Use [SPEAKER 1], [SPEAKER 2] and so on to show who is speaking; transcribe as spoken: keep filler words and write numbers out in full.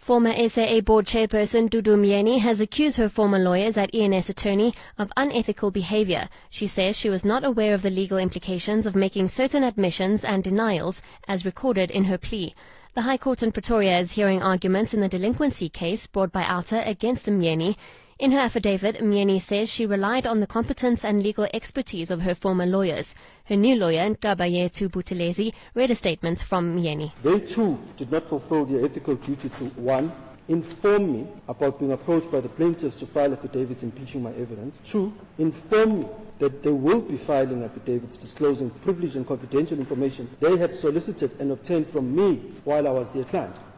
[SPEAKER 1] Former S A A board chairperson Dudu Myeni has accused her former lawyers at E N S Attorney of unethical behavior. She says she was not aware of the legal implications of making certain admissions and denials as recorded in her plea. The High Court in Pretoria is hearing arguments in the delinquency case brought by OUTA against Myeni. In her affidavit, Myeni says she relied on the competence and legal expertise of her former lawyers. Her new lawyer, Nkabayetu Buthelezi, read a statement from Myeni.
[SPEAKER 2] They too did not fulfill their ethical duty to, one, inform me about being approached by the plaintiffs to file affidavits impeaching my evidence. Two, inform me that they will be filing affidavits disclosing privileged and confidential information they had solicited and obtained from me while I was their client.